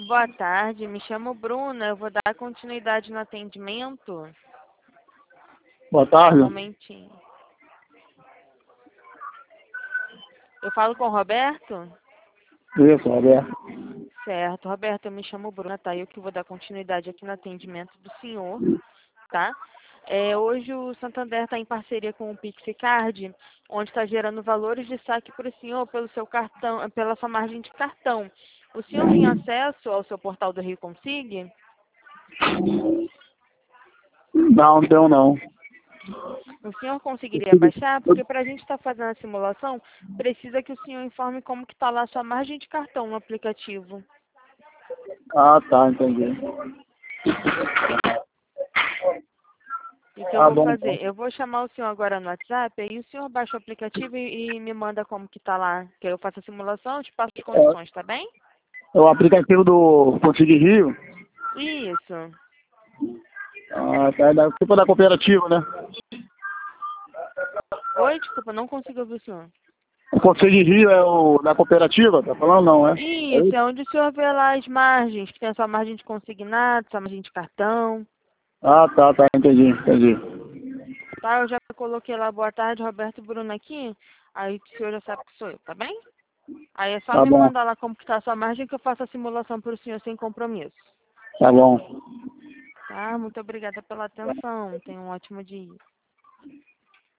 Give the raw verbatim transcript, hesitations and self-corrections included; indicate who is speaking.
Speaker 1: Boa tarde, me chamo Bruna, eu vou dar continuidade no atendimento.
Speaker 2: Boa tarde.
Speaker 1: Um momentinho. Eu falo com o Roberto?
Speaker 2: Isso, Roberto.
Speaker 1: Certo, Roberto, eu me chamo Bruna, tá? Eu que vou dar continuidade aqui no atendimento do senhor, tá? É, hoje o Santander está em parceria com o Pixicard, onde está gerando valores de saque para o senhor pelo seu cartão, pela sua margem de cartão. O senhor tem acesso ao seu portal do Rio Consig?
Speaker 2: Não, não tenho não.
Speaker 1: O senhor conseguiria baixar? Porque para a gente estar fazendo a simulação, precisa que o senhor informe como que está lá a sua margem de cartão no aplicativo.
Speaker 2: Ah, tá, entendi.
Speaker 1: O que eu
Speaker 2: Ah,
Speaker 1: vou
Speaker 2: bom,
Speaker 1: fazer?
Speaker 2: então.
Speaker 1: Eu vou chamar o senhor agora no WhatsApp, aí o senhor baixa o aplicativo e, e me manda como que está lá. Que eu faço a simulação, eu te passo as
Speaker 2: É,
Speaker 1: condições, tá bem?
Speaker 2: é o aplicativo do Consig Rio.
Speaker 1: Isso.
Speaker 2: Ah, tá, é da, tipo da cooperativa, né?
Speaker 1: Oi, desculpa, não consigo ouvir o senhor.
Speaker 2: O Consig Rio é o da cooperativa? Tá falando não, é? É
Speaker 1: Isso,
Speaker 2: isso?
Speaker 1: é onde o senhor vê lá as margens, que tem a sua margem de consignado, sua margem de cartão.
Speaker 2: Ah, tá, tá, entendi, entendi.
Speaker 1: Tá, eu já coloquei lá, boa tarde, Roberto Bruno aqui. Aí o senhor já sabe que sou eu, tá bem? Aí é só
Speaker 2: Tá
Speaker 1: me
Speaker 2: bom,
Speaker 1: mandar lá como que tá a sua margem que eu faço a simulação para o senhor sem compromisso.
Speaker 2: tá bom.
Speaker 1: Tá? Muito obrigada pela atenção. Tenha um ótimo dia.